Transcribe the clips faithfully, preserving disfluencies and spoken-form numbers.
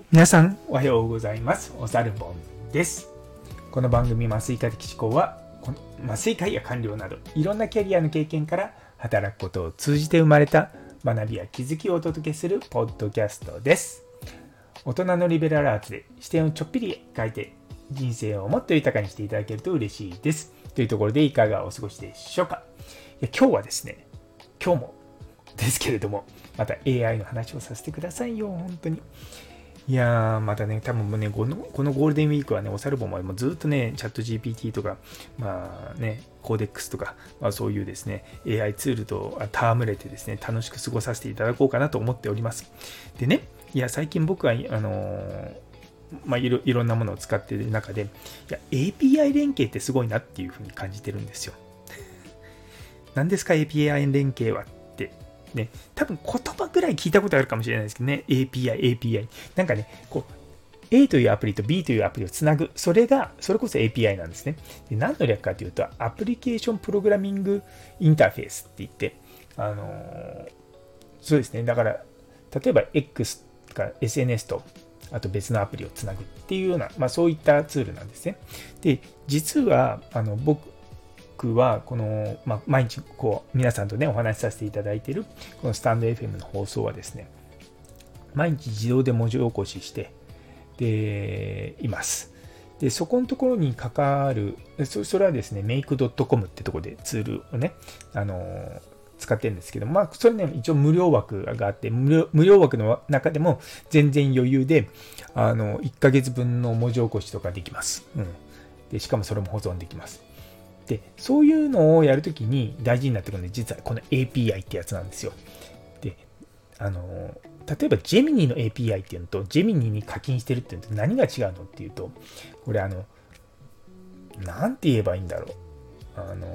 皆さんおはようございます。おさるぼんです。この番組麻酔科的思考は麻酔科医や官僚などいろんなキャリアの経験から働くことを通じて生まれた学びや気づきをお届けするポッドキャストです。大人のリベラルアーツで視点をちょっぴり変えて人生をもっと豊かにしていただけると嬉しいです。というところでいかがお過ごしでしょうか。いや今日はですね、今日もですけれどもまた エーアイ の話をさせてくださいよ。本当にいやーまたね、多分もうねこの、このゴールデンウィークはね、おさるぼんももうずっとね、チャット ジーピーティー とか、まあね、コーデックスとか、まあ、そういうですね、エーアイ ツールと戯れてですね、楽しく過ごさせていただこうかなと思っております。でね、いや、最近僕は、あのー、まあいろ、いろんなものを使っている中で、いや、エーピーアイ 連携ってすごいなっていうふうに感じてるんですよ。何ですか、エーピーアイ 連携は。ね、多分言葉ぐらい聞いたことあるかもしれないですけどね、エーピーアイ、エーピーアイ。なんかね、こう、A というアプリと B というアプリをつなぐ。それが、それこそ エーピーアイ なんですね。で何の略かというと、アプリケーションプログラミングインターフェースって言って、あのー、そうですね。だから、例えば X とか エスエヌエス と、あと別のアプリをつなぐっていうような、まあそういったツールなんですね。で、実は、あの、僕、僕はこの、まあ、毎日こう皆さんとねお話しさせていただいているこのスタンド エフエム の放送はですね、毎日自動で文字起こししてでいます。でそこのところに関わる そ, それはですね メイクドットコム ってところでツールをねあの使ってるんですけど、まあそれね一応無料枠があって無 料, 無料枠の中でも全然余裕であのいっかげつぶんの文字起こしとかできます。うん、でしかもそれも保存できます。でそういうのをやるときに大事になってくるので、実はこの エーピーアイ ってやつなんですよ。で、あの、例えば Gemini の エーピーアイ っていうのと Gemini に課金してるっていうのと何が違うのっていうと、これあの、なんて言えばいいんだろう。あの、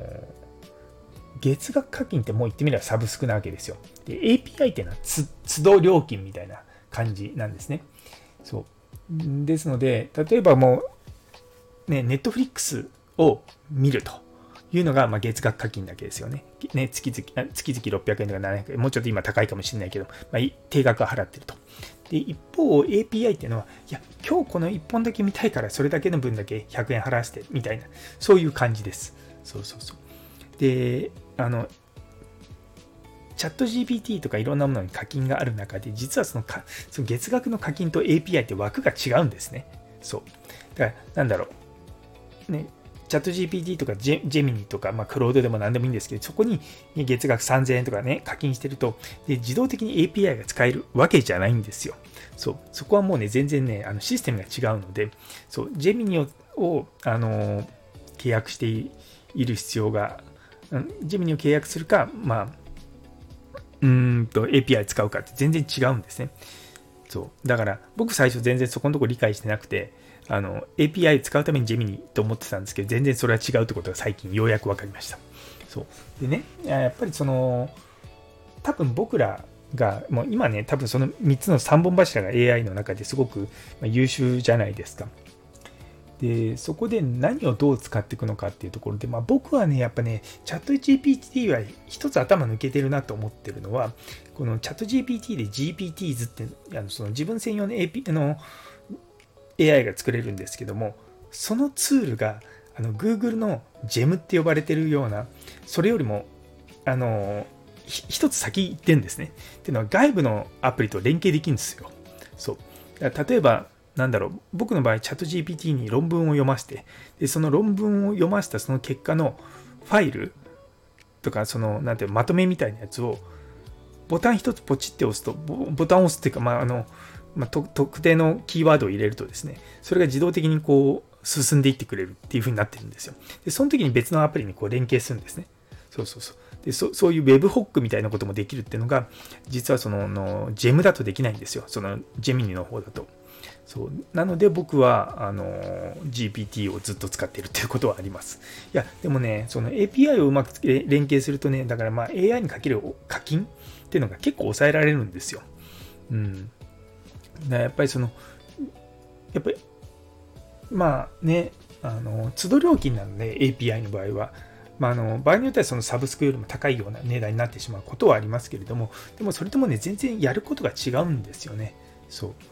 月額課金ってもう言ってみればサブスクなわけですよ。で、エーピーアイ っていうのは都度料金みたいな感じなんですね。そう。ですので、例えばもう、ね、Netflixを見るというのが、まあ、月額課金だけですよね。ね月々、月々ろっぴゃくえんとかななひゃくえん、もうちょっと今高いかもしれないけど、まあ、定額は払ってると。で、一方、エーピーアイ っていうのは、いや、今日このいっぽんだけ見たいから、それだけの分だけひゃくえん払わせて、みたいな、そういう感じです。そうそうそう。で、あの、チャット ジーピーティー とかいろんなものに課金がある中で、実はそのかその月額の課金と エーピーアイ って枠が違うんですね。そう。だから、なんだろう。ね。チャット ジーピーティー とかジェ、ジェミニとか、まあ、クロードでも何でもいいんですけど、そこに月額さんぜんえんとかね、課金してると、で自動的に エーピーアイ が使えるわけじゃないんですよ。そう。そこはもうね、全然ね、あのシステムが違うので、そう、ジェミニを、をあのー、契約している必要が、ジェミニを契約するか、まあ、うーんと エーピーアイ 使うかって全然違うんですね。そう。だから、僕最初全然そこのところ理解してなくて、あの エーピーアイ 使うために Gemini と思ってたんですけど、全然それは違うってことが最近ようやく分かりました。そうでね、やっぱりその多分僕らがもう今ね、多分そのみっつのさんぼん柱が エーアイ の中ですごく優秀じゃないですか。でそこで何をどう使っていくのかっていうところで、まあ、僕はねやっぱねチャット ジーピーティー は一つ頭抜けてるなと思ってるのは、このチャット ジーピーティー で ジーピーティーズ ってあのその自分専用の エーピー のエーアイ が作れるんですけども、そのツールがあの Google の ジェム って呼ばれてるような、それよりもあの一つ先行ってんですね。っていうのは外部のアプリと連携できるんですよ。そう。例えばなんだろう、僕の場合チャット ジーピーティー に論文を読ませて、でその論文を読ませたその結果のファイルとか、そのなんていうまとめみたいなやつをボタン一つポチって押すと、ボタンを押すっていうか、まああのまあ、特定のキーワードを入れるとですね、それが自動的にこう進んでいってくれるっていう風になってるんですよ。で、その時に別のアプリにこう連携するんですね。そうそうそう。で、そそういう Webhook みたいなこともできるっていうのが、実はそのの ジェム だとできないんですよ。その Gemini の方だと。そうなので僕はあの ジーピーティー をずっと使っているっていうことはあります。いや、でもね、その エーピーアイ をうまく連携するとね、だからまあ エーアイ にかける課金っていうのが結構抑えられるんですよ。うん。やっぱりそのやっぱりまあね、あの都度料金なので エーピーアイ の場合は、まあ、あの場合によってはそのサブスクよりも高いような値段になってしまうことはありますけれども、でもそれともね全然やることが違うんですよね。そう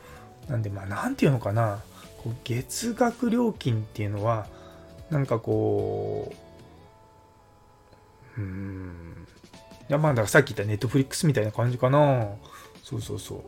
なんで、まあ、なんていうのかな、こう月額料金っていうのは、なんかこう、うーん、いやまあ、だからさっき言ったネットフリックスみたいな感じかな。そうそうそう。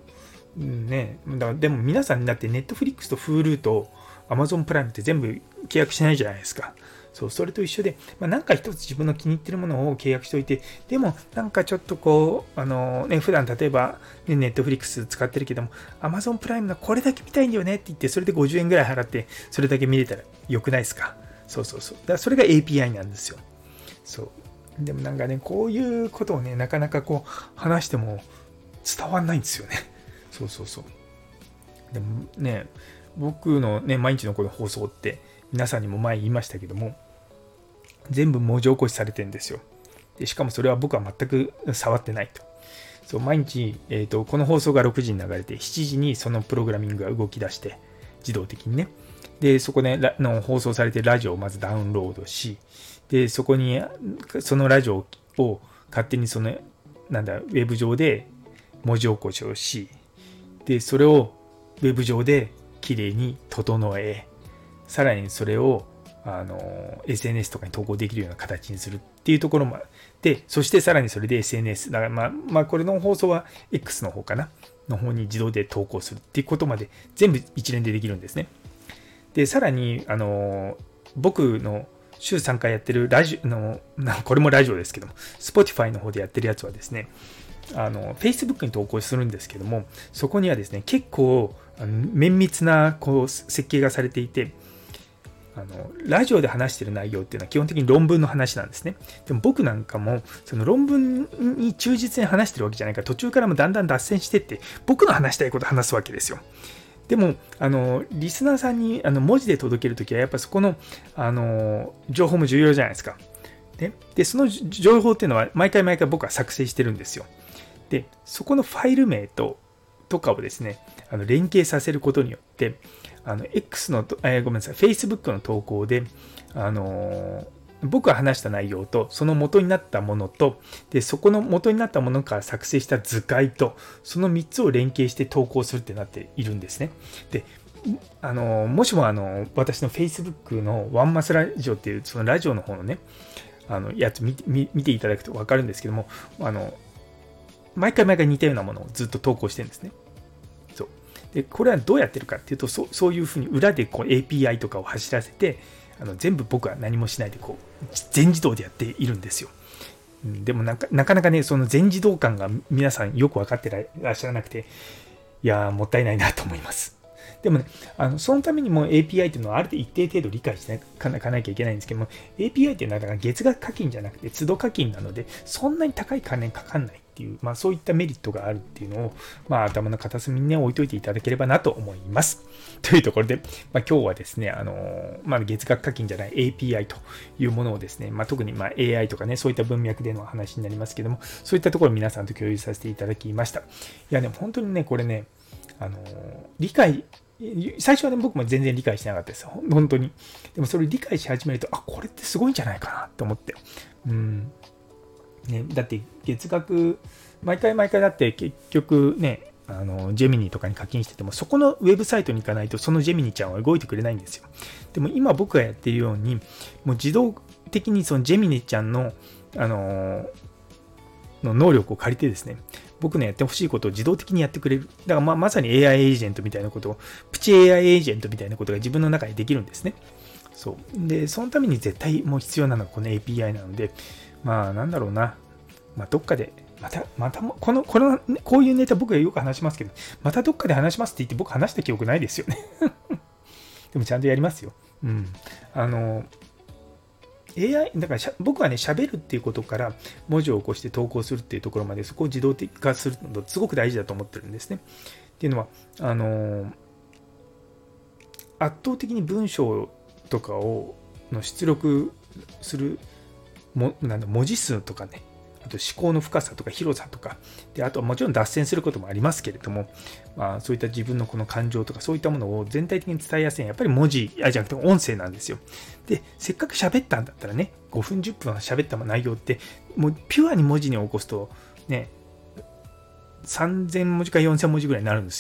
うんね、だからでも皆さんだってネットフリックスと Hulu と Amazon プライムって全部契約しないじゃないですか。そう、それと一緒で、まあ、なんか一つ自分の気に入ってるものを契約しておいて、でもなんかちょっとこう、あのね、普段例えば、ね、ネットフリックス使ってるけども、Amazon プライムのこれだけ見たいんだよねって言って、それでごじゅうえんぐらい払って、それだけ見れたらよくないですか。そうそうそう。だからそれが エーピーアイ なんですよ。そう。でもなんかね、こういうことをね、なかなかこう、話しても伝わんないんですよね。そうそうそう。でもね、僕のね、毎日のこの放送って、皆さんにも前言いましたけども、全部文字起こしされてるんですよ。でしかもそれは僕は全く触ってないと。そう毎日、えーと、この放送がろくじに流れて、しちじにそのプログラミングが動き出して、自動的にね。で、そこでの放送されているラジオをまずダウンロードし、で、そこに、そのラジオを勝手にその、なんだ、ウェブ上で文字起こしをし、で、それをウェブ上できれいに整え、さらにそれをあの エスエヌエス とかに投稿できるような形にするっていうところもで、そしてさらにそれで エスエヌエス、だからまあ、まあ、これの放送は X の方かなの方に自動で投稿するっていうことまで全部一連でできるんですね。で、さらに、あの、僕の週さんかいやってるラジオの、これもラジオですけども、Spotify の方でやってるやつはですね、あの Facebook に投稿するんですけども、そこにはですね、結構あの綿密なこう設計がされていて、あのラジオで話している内容っていうのは基本的に論文の話なんですね。でも僕なんかもその論文に忠実に話してるわけじゃないから、途中からもだんだん脱線してって僕の話したいことを話すわけですよ。でもあのリスナーさんにあの文字で届けるときはやっぱそこの、あの情報も重要じゃないですか。で、でその情報っていうのは毎回毎回僕は作成してるんですよ。で、そこのファイル名ととかをですね、あの連携させることによって、あの X の、えー、ごめんなさい、Facebook の投稿で、あのー、僕が話した内容と、その元になったものと、で、そこの元になったものから作成した図解と、そのみっつを連携して投稿するってなっているんですね。で、あのー、もしもあの私の Facebook のワンマスラジオっていう、そのラジオの方のね、あのやつ見て、見ていただくと分かるんですけども、あの、毎回毎回似たようなものをずっと投稿してるんですね。そう。で、これはどうやってるかっていうと、そ, そういうふうに裏でこう エーピーアイ とかを走らせて、あの全部僕は何もしないでこう全自動でやっているんですよ。でもなんかなかなかね、その全自動感が皆さんよく分かってらっしゃらなくて、いやー、もったいないなと思います。でもね、あのそのためにも エーピーアイ というのはある程度一定程度理解していかなきゃいけないんですけども、エーピーアイ というのは月額課金じゃなくて都度課金なので、そんなに高い金かかんないっていう、まあ、そういったメリットがあるっていうのを、まあ、頭の片隅に、ね、置いといていただければなと思います。というところで、まあ、今日はですね、あのまあ、月額課金じゃない エーピーアイ というものをですね、まあ、特にまあ エーアイ とかね、そういった文脈での話になりますけども、そういったところを皆さんと共有させていただきました。いや、でも本当にね、これね、あの理解最初はね、僕も全然理解してなかったです。本当に。でもそれを理解し始めると、あ、これってすごいんじゃないかなと思って。うんね、だって月額、毎回毎回だって結局ね、あのジェミニとかに課金してても、そこのウェブサイトに行かないと、そのジェミニちゃんは動いてくれないんですよ。でも今僕がやっているように、もう自動的にそのジェミニちゃんの、あのの能力を借りてですね、僕のやってほしいことを自動的にやってくれる。だからまあまさに エーアイ エージェントみたいなことを、プチ エーアイ エージェントみたいなことが自分の中でできるんですね。そう。で、そのために絶対もう必要なのがこの エーピーアイ なので、まあなんだろうな。まあどっかで、また、またも、この、この、こういうネタ僕がよく話しますけど、またどっかで話しますって言って僕話した記憶ないですよね。でもちゃんとやりますよ。うん。あの、エーアイ、だから僕はね、喋るっていうことから文字を起こして投稿するっていうところまで、そこを自動的化するのすごく大事だと思ってるんですね。っていうのは、あの、圧倒的に文章とかをの出力するもなんだ文字数とかね、あと思考の深さとか広さとか、であとはもちろん脱線することもありますけれども、まあ、そういった自分のこの感情とかそういったものを全体的に伝えやすいのはやっぱり文字あじゃなくて音声なんですよ。で、せっかく喋ったんだったらね、ごふんじゅっぷん喋った内容ってもうピュアに文字に起こすとね、さんぜんもじかよんせんもじぐらいになるんですよ。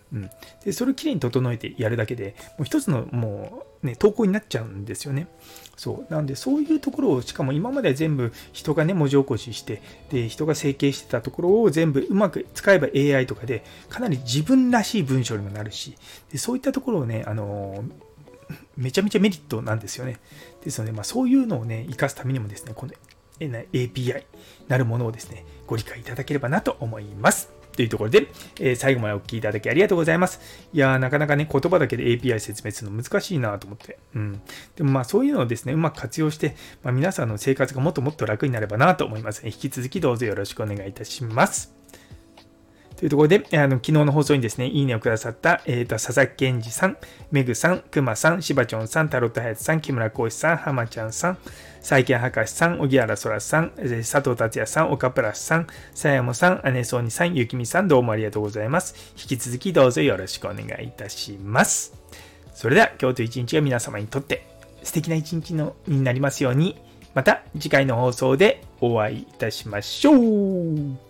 うん、でそれをきれいに整えてやるだけで、もう一つのもう、ね、投稿になっちゃうんですよね。そうなんで、そういうところを、しかも今までは全部人がね、文字起こしして、で人が整形してたところを全部うまく使えば エーアイ とかで、かなり自分らしい文章にもなるし、でそういったところをね、あのー、めちゃめちゃメリットなんですよね。ですので、まあ、そういうのをね、活かすためにもですね、この エーピーアイ なるものをですね、ご理解いただければなと思います。というところで、えー、最後までお聞きいただきありがとうございます。いやー、なかなかね、言葉だけで エーピーアイ 説明するの難しいなと思って。うん。でもまあ、そういうのをですね、うまく活用して、まあ、皆さんの生活がもっともっと楽になればなと思いますね。引き続きどうぞよろしくお願いいたします。というところで、あの昨日の放送にですね、いいねをくださった、えー、と佐々木健二さん、めぐさん、くまさん、しばちょんさん、タロットはやつさん、木村浩志さん、はまちゃんさん、再建博士さん、荻原そらさん、佐藤達也さん、岡プラスさん、さやもさん、姉そうにさん、ゆきみさん、どうもありがとうございます。引き続きどうぞよろしくお願いいたします。それでは今日という一日が皆様にとって素敵な一日のになりますように、また次回の放送でお会いいたしましょう。